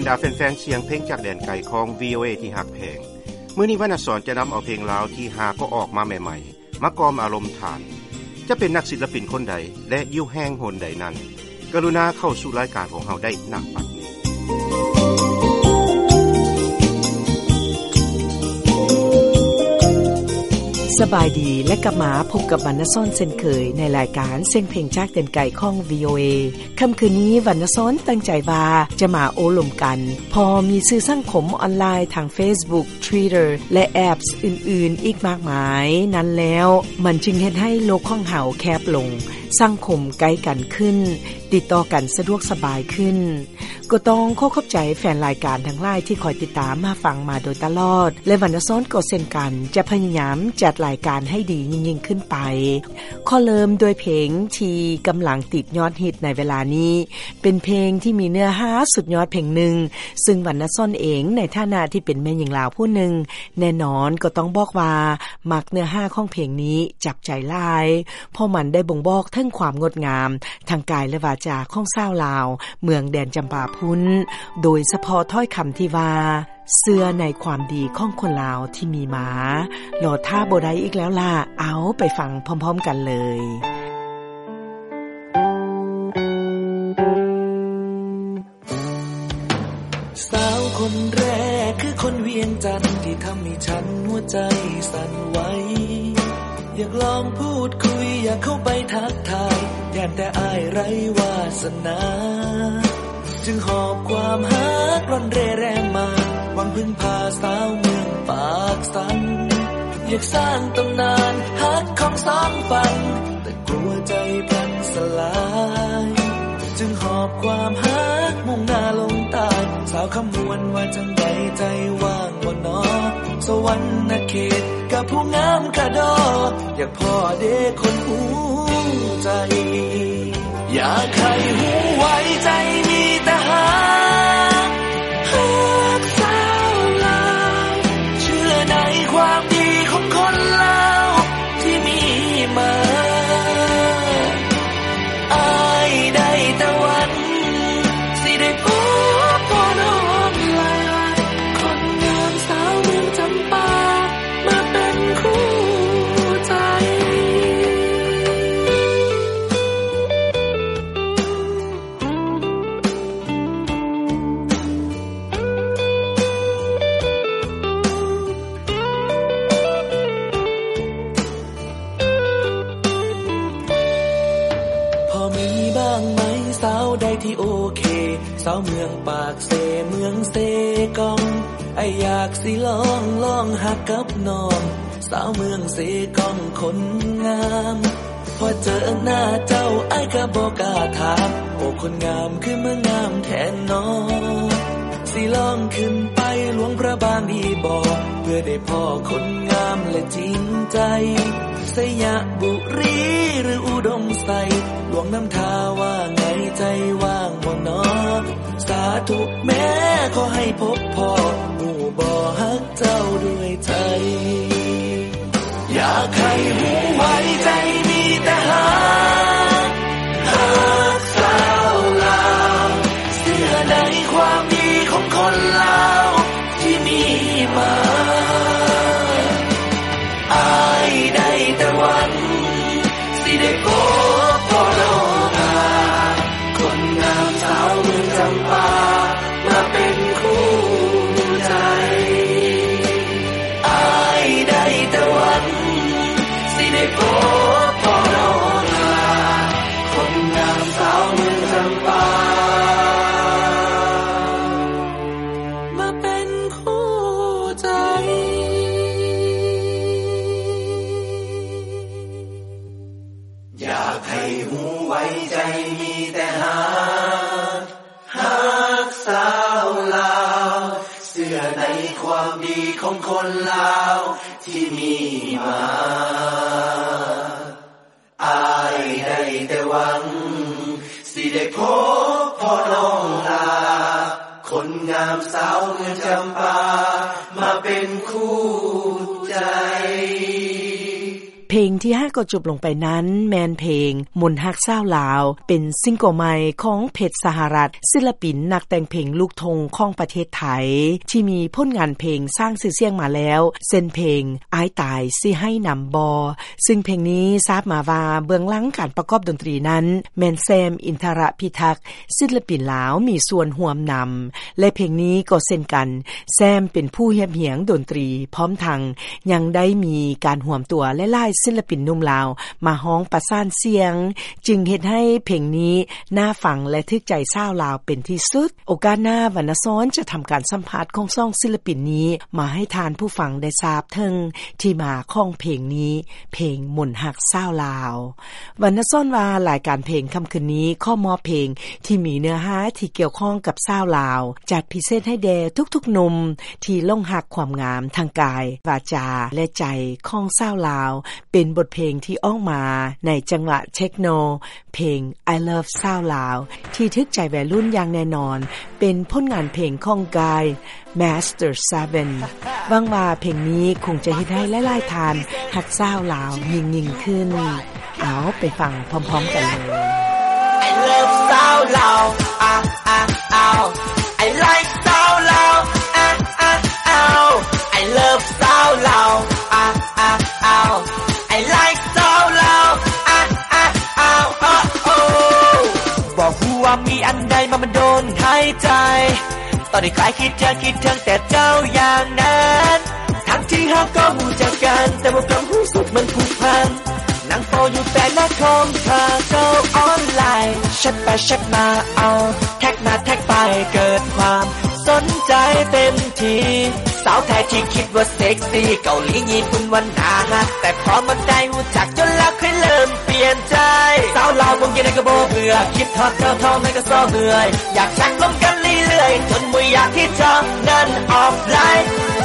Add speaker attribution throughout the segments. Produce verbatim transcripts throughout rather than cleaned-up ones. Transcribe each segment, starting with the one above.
Speaker 1: ดาแฟนๆเสียงเพลงจากแดนไกลของ วี โอ เอ ที่ฮักแพงมื้อนี้วรรณสอนจะนําเอาเพลงลาวที่หาก็ออกมาใหม่ๆมากอมอารมณ์ทานจะเป็นนักศิลปินคนใดและอยู่แห่งหนใดนั้นกรุณาเข้าสู่รายการของเฮาได้ณบัดนี้
Speaker 2: สบายดีและกลับมาพบกับวรรณซ้อนเช่นเคยในรายการเสียงเพลงจากแดนไกลของ วี โอ เอ ค่ำคืนนี้วรรณซ้อนตั้งใจว่าจะมาโอลมกันพอมีสื่อสังคมออนไลน์ทาง Facebook Twitter และแอปส์อื่นๆอีกมากมายนั้นแล้วมันจึงเฮ็ดให้โลกของเฮาแคบลงสังคมใกล้กันขึ้นติดต่อกันสะดวกสบายขึ้นก็ต้องขอขอบใจแฟนรายการทั้งหลายที่คอยติดตามมาฟังมาโดยตลอดและวรรณซ้อนก็เช่นกันจะพยายามจัดรายการให้ดียิ่งๆขึ้นไปขอเริ่มด้วยเพลงที่กำลังติดยอดฮิตในเวลานี้เป็นเพลงที่มีเนื้อหาสุดยอดเพลงหนึ่งซึ่งวรรณซ้อนเองในฐานะที่เป็นแม่หญิงลาวผู้หนึ่งแน่นอนก็ต้องบอกว่ามักเนื้อหาของเพลงนี้จับใจหลายเพราะมันได้บ่งบอกถึงความงดงามทางกายและวาจาของชาวลาวเมืองแดนจำปาพุนโดยเฉพาะถ้อยคำที่ว่าเสื้อในความดีของคนลาวที่มีมาหลอท่าบ่ได้อีกแล้วล่ะเอาไปฟังพร้อมๆกันเลย
Speaker 3: สาวคนแรกคือคนเวียงจันทน์ที่ทำให้ฉันหัวใจสั่นไหวอยากลองพูดคุยอยากเข้าไปทักทายย่านแต่อายไร้วาสนาจึงหอบความฮักร่อนเร่แรงมาหวังพึ่งพาสาวเมืองปากสันอยากสร้างตำนานฮักของสองฝันแต่กลัวใจพลันสลายจึงหอบความฮักมุ่งหน้าลงใต้สาวคำมวลว่าจังใดใจว่างบ่น้อสวรรค์เขตกับผู้งามกะดออยากพ่อเด้คนหูใจอยากให้หูไว้ใจมีแต่หาฮักสาวลาวเชื่อในความดีของคนลาวที่มีมาอายได้แต่หวังสิได้พบพ่อน้องลาคนงามสาวเมืองจำปามาเป็นคู่ใจสาวใดที่โอเคสาวเมืองปากเสเมืองเสกองไอ้อยากสิลองลองหักกับน้องสาวเมืองเสกองคนงามพอเจอหน้าเจ้าไอ้ก็บ่กล้าถามโอ้คนงามคือเมืองงามแทนน้องสิลองขึ้นไปหลวงพระบางอีบ่เพื่อได้พ่อคนงามและจริงใจสยบุรีหรืออุดมไซหลวงน้ำทาว่าไงใจว่างบ่น้อสาธุแม่ขอให้พบพ่อผู้บ่ฮักเจ้าด้วยใจอยากให้หูไว้ใจมีแต่หาฮักสาวลาวเชื่อในความดีของคนลาวที่มีมาอายได้แต่หวังสิได้พบพ่อน้องลาคนงามสาวเมืองจำปามาเป็นคู่ใจอายได้แต่หวังสิได้พบพ่อน้องลาคนงามสาวเมืองจำปามาเป็นคู่ใจอยากให้หูไว้ใจมีแต่หาฮักสาวลาวเชื่อในความดีของคนลาวที่มีมาอายได้แต่หวังสิได้พบพ่อน้องลาคนงามสาวเมืองจำปามาเป็นคู่ใจ
Speaker 2: เพลงที่ห้าก็จบลงไปนั้นแมนเพลงมนต์ฮักชาวลาวเป็นซิงเกิลใหม่ของเพชรสหรัฐศิลปินนักแต่งเพลงลูกทุ่งของประเทศไทยที่มีผลงานเพลงสร้างชื่อเสียงมาแล้วเส้นเพลงอ้ายตายสิให้นำบอซึ่งเพลงนี้ทราบมาว่าเบื้องหลังการประกอบดนตรีนั้นแมนแซมอินทรพิทักษ์ศิลปินลาวมีส่วนร่วมนำและเพลงนี้ก็เช่นกันแซมเป็นผู้เฮียบเหียงดนตรีพร้อมทั้งยังได้มีการร่วมตัวหลายๆศิลปินหนุ่มลาวมาฮ้องประสานเสียงจึงเฮ็ดให้เพลงนี้น่าฟังและทึกใจชาวลาวเป็นที่สุดโอกาสหน้าวรรณซ้อนจะทำการสัมภาษณ์ของสองศิลปินนี้มาให้ทานผู้ฟังได้ทราบถึงที่มาของเพลงนี้เพลงมนต์ฮักชาวลาววรรณซ้อนว่ารายการเพลงค่ำคืนนี้ข้อมอบเพลงที่มีเนื้อหาที่เกี่ยวข้องกับชาวลาวจัดพิเศษให้แด่ทุกๆหนุ่มที่ลงหักความงามทางกายวาจาและใจของชาวลาวเป็นบทเพลงที่ออกมาในจังหวะเทคโนเพลง I Love ชาวลาวที่ทึกใจวัยรุ่นอย่างแน่นอนเป็นผลงานเพลงของกาย Master เซเว่น หวังว่าเพลงนี้คงจะเฮ็ดให้หลายๆท่านฮักชาวลาวยิ่งๆขึ้นเอาไปฟังพร้อมๆกันเลย
Speaker 3: I love ชาวลาวอ่ะอ่ะอ้าว I like ชาวลาวอ่ะอ่ะอ้าว I love ชาวลาวอ่ะอ่ะอ้าว I like ชาวลาวอ่ะอ่ะอ้าวโอ้โอ้บ่ฮู้ว่ามีอันใดมามันโดนหายใจตอนนี้ใครคิดจะคิดถึงแต่เจ้าอย่างนั้นทั้งที่เฮาก็รู้จักกันแต่ว่าความรู้สึกมันผูกพันนั่งโปอยู่แต่หน้าคอมเธอก็ออนไลน์แชทไปแชทมาเอาแท็กมาแท็กไปเกิดความสนใจเต็มทีสาวไทยที่คิดว่าเซ็กซี่เกาหลีญี่ปุ่นวันหนาฮะแต่พอมันได้รู้จักจนแล้วค่อยเริ่มเปลี่ยนใจสาวลาววงยังไงก็บ่เบื่อคิดทอดเธอทองไม่ก็ซ้อเหนื่อยอยากชักลมกันเรื่อยๆจนไม่อยากที่จะนั่นออฟไลน์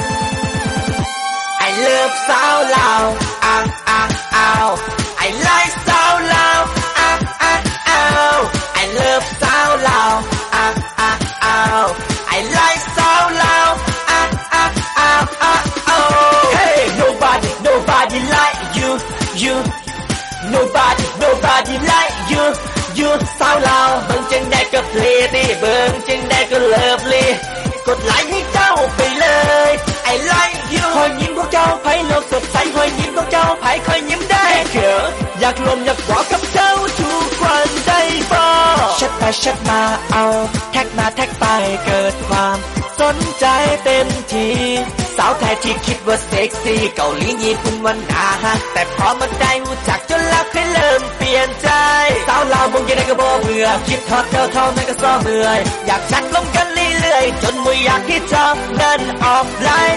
Speaker 3: I love สาวลาวอ่ะอ่ะอ้าว I like สาวลาวอ่ะอ่ะอ้าว I love สาวลาวอ่ะอ่ะอ้าว I like สาวลาวอ่ะอ่ะอ้าวอ้าวอ้าว Hey nobody nobody like you you nobody nobody like you you สาวลาวเบิ่งจังได้ก็เพลดีเบิ่งจังได้ก็เลิฟลีกดไลค์ให้เจ้าไปเลย I like you คอยยิ้มของเจ้าไผโลกสดใสคอยยิ้มของเจ้าไผคอยยิ้มได้เขินอยากลมอยากบอกกับเจ้าทุกวันได้บ่แชทไปแชทมาเอาแท็กมาแท็กไปเกิดความสนใจเต็มทีสาวไทยที่คิดว่าเซ็กซี่เกาหลีญี่ปุ่นวันหนาฮะแต่พอมันได้รู้จักจนแล้วค่อยเริ่มเปลี่ยนใจสาวลาววงยังไงก็บ่เบื่อคิดทอดเท่าเท่านั้นก็ซ้อเมื่อยอยากชักลมกันเรื่อยๆจนไม่อยากที่จะนั่นออฟไลน์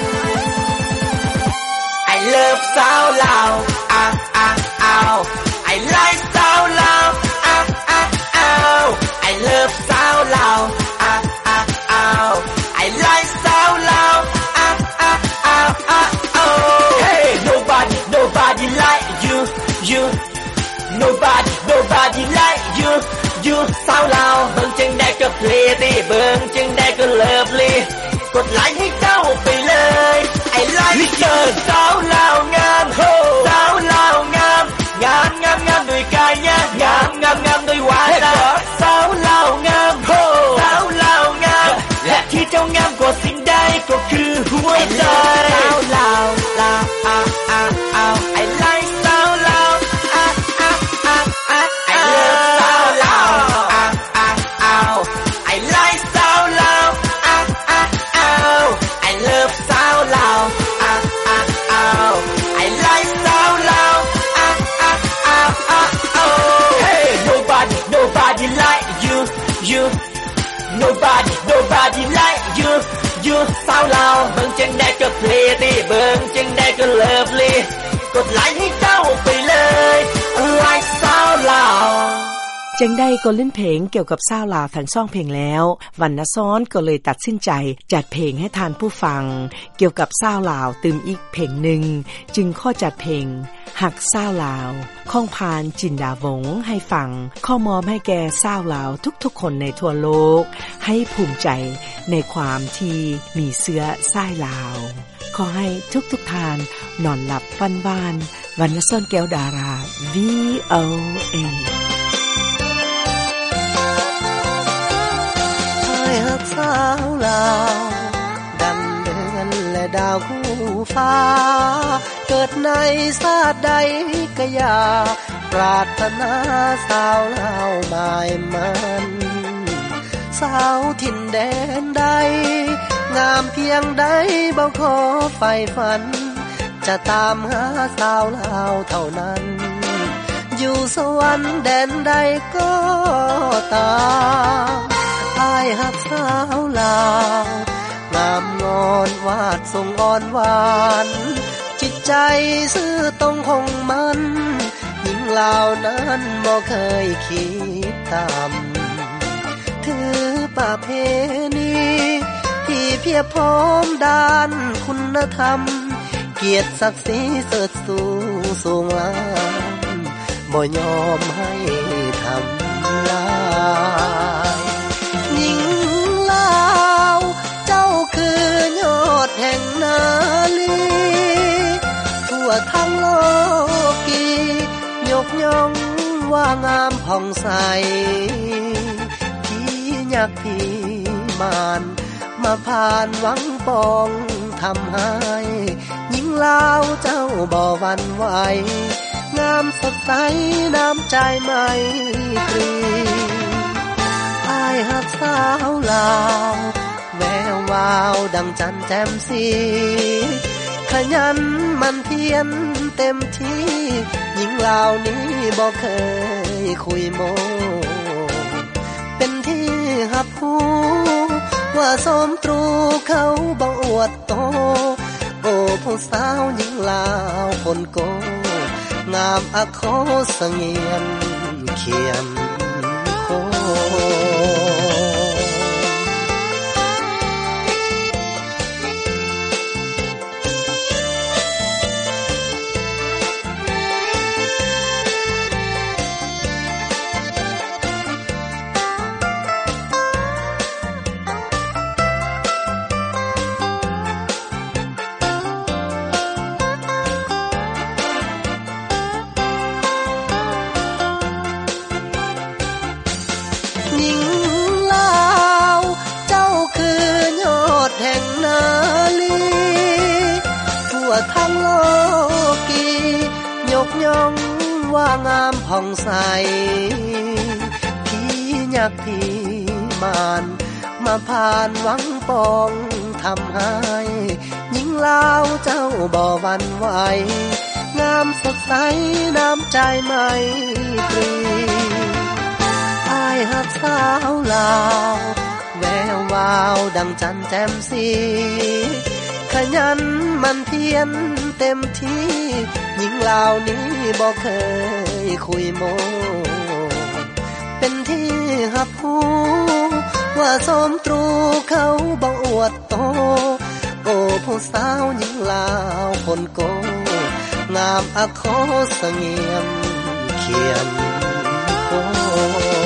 Speaker 3: I love สาวลาวอ่ะอ่ะอ้าว I like สาวลาวอ่ะอ่ะอ้าว I love สาวลาวอ่ะอ่ะอ้าว I like สาวลาวอ่ะอ่ะอ้าวอ้าวอ้าว Hey nobody nobody like you you nobody nobody like you you สาวลาวเบิ่งจังได้ก็เพลดีเบิ่งจังได้ก็เลิฟลีกดไลค์ให้เจ้าไปเลย I like เจอสาวลาวงามโหสาวลาวงามงามงามงามด้วยกายงามงามงามงามด้วยวาจาสาวลาวงามโหสาวลาวงามและที่เจ้างามกว่าสิ่งใดก็คือหัวใจสาวลาวลาวอ่ะอ่ะอ่ะ I like สาวลาวอ่ะอ่ะอ่ะอ่ะ I love สาวลาวอ่ะอ่ะอ้าว I like สาวลาวอ่ะอ่ะอ้าว I love สาวลาวอ่ะอ่ะอ้าว I like สาวลาวอ่ะอ่ะอ้าวอ้าวอ้าว Hey nobody nobody like you you nobody nobody like you you สาวลาวเบิ่งจังได้ก็เพลดีเบิ่งจังได้ก็เลิฟลีกดไลค์ให้เจ้าไปเลย like สาวลาว
Speaker 2: จังได้ก็เล่นเพลงเกี่ยวกับชาวลาวทั้งสองเพลงแล้ววรรณซ้อนก็เลยตัดสินใจจัดเพลงให้ทานผู้ฟังเกี่ยวกับชาวลาวตื่มอีกเพลงหนึ่งจึงข้อจัดเพลงหักชาวลาวของพานจินดาวงศ์ให้ฟังข้อมอบให้แก่ชาวลาวทุกๆคนในทั่วโลกให้ภูมิใจในความที่มีเสื้อสายลาวขอให้ทุกๆทานนอนหลับฝันหวานวรรณซ่อนแก้วดารา วี โอ เอ
Speaker 4: ให้ฮักสาวลาวดังเดือนและดาวคู่ฟ้าเกิดในชาติใดก็อย่าปรารถนาสาวลาวหมายมันสาวถิ่นแดนใดงามเพียงใดบ่ขอใฝ่ฝันจะตามหาสาวลาวเท่านั้นอยู่สวรรค์แดนใดก็ตามอ้ายฮักสาวลาวงามงอนวาดทรงอ่อนหวานจิตใจซื่อตรงคงมันหญิงลาวนั้นบ่เคยคิดตามถือประเพณีที่เพียบพร้อมด้านคุณธรรมเกียรติศักดิ์ศรีเสิร์ชสูงสูงล้ำบ่ยอมให้ทำลายหญิงลาวเจ้าคือยอดแห่งนาลีทั่วทั้งโลกียกย่องว่างามผ่องใสที่ยักพี่มานมาผ่านหวังปองทำให้หญิงลาวเจ้าบ่หวั่นไหวงามสดใสน้ำใจไม่ตรีอ้ายฮักสาวลาวแวววาวดังจันแจ่มสีขยันมันเพียรเต็มที่หญิงลาวนี้บ่เคยคุยโมเป็นที่หับหูว่าสมตรูเขาบ่อวดโตโอ้ผู้สาวหญิงลาวคนโกงามอโคสเงียนเขียนโคทั้งโลกียกย่องว่างามผ่องใสพี่ยักพี่มานมาผ่านหวังปองทำให้หญิงลาวเจ้าบ่หวั่นไหวงามสดใสน้ำใจไม่ตรีอ้ายฮักสาวลาวแวววาวดังจันแจ่มสีขยันมันเพียรเต็มที่หญิงลาวนี้บ่เคยคุยโมเป็นที่หับหูว่าสมตรูเขาบ่อวดโตโอ้ผู้สาวหญิงลาวคนโกงามอโคสเงียมเขียนโค